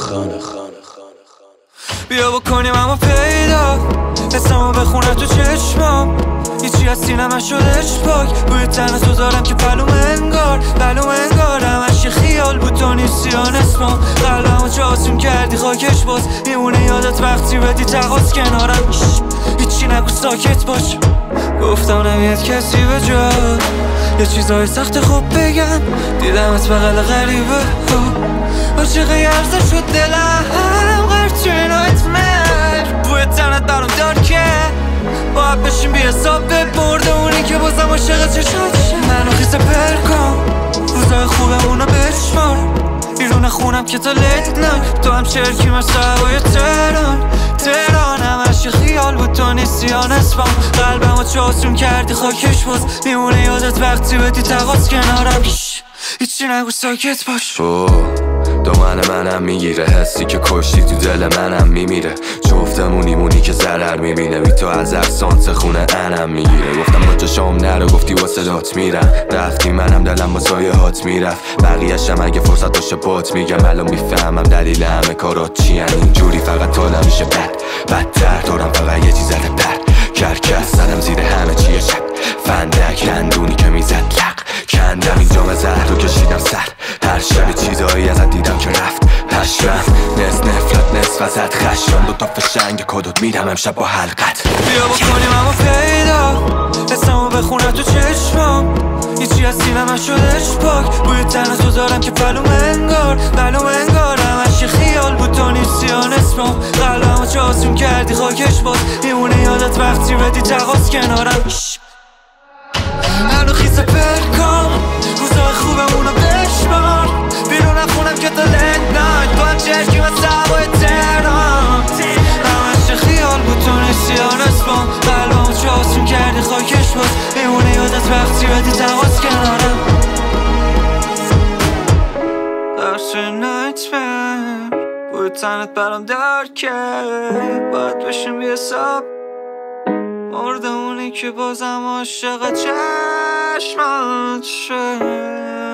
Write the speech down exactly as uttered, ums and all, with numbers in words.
بیا بکنیم اما پیدا اسمو بخونم تو چشمام هیچی از سینمه شدش پاک بوی تن تو دارم که پلوم انگار پلوم انگار همش یه خیال بود تو نیستی آن اسمم قلبمو جاسون کردی خاکش باز میمونه یادت وقتی بدی تقاس کنارم هیچی نگو ساکت باش گفتم نمیاد کسی به جا یه چیزای سخت خوب بگم دیدمت بغل غریبه عاشق یرزه شد دلم غرد توی نایتمر بوی تنت برام دار که باید بشیم بی حساب ببرده اونی که بازم عاشق چشاتشه منو خیسه پر کن روزای خوبمونو بشمار بیرون خونم که تا لیت نایت تو هم شرکی مثل هوای تهران تهران همش یه خیال بود تو نیستی آن اسمم قلبمو چاسون کردی خاکش باز میمونه یادت وقتی بدی تقاس کنارم هیچی نگو ساکت باش دامن منم میگیره حسی که کشتی تو دل منم میمیره جفتمونی مونی که ضرر میبینه بی تو از افسانس خونه انم میگیره گفتم با جاشام نرو گفتی واسه دات میرم رفتی منم دلم با سایه هات میرفت بقیه‌شم اگه فرصت باشه بات میگم الان میفهمم دلیل همه کارات چی هن اینجوری فقط حالم میشه بد بدتر دارم فقط یه چیزت برد کرکس زدم زیر همه چیه شد فندک دندونی که میزد لق کندم این جام زهر رو کشیدم سر هر شب چیزایی ازت دیدم که رفت پشمم نصف نفرت نصف ازت خشمم دو تا فشنگ کدوت میدم امشب با حلقت بیا بکنیم اما پیدا اسمو بخونم تو چشمام هیچی از سینمه شدش پاک بوی تن تو دارم که پلوم انگار پلوم انگار همش یه خیال بود تو نیستی آن اسمم قلبمو چاسون کردی خاکش باز میمونه یادت وقتی بدی تقاس کنارم منو خیسه پر کن روزای خوبمونو بشمار بیرون خونم که تا لیت نایت تو هم چرکی مثل هوای تهران همش خیال بود تو نیستی آن اسمم قلبمو چاسون کردی خاکش باز میمونه یادت وقتی بدی تقاس کنارم درس نایتمر بوی تنت برام درکه باید بشیم بی حساب مرده اونی که بازم عاشق چشمات شه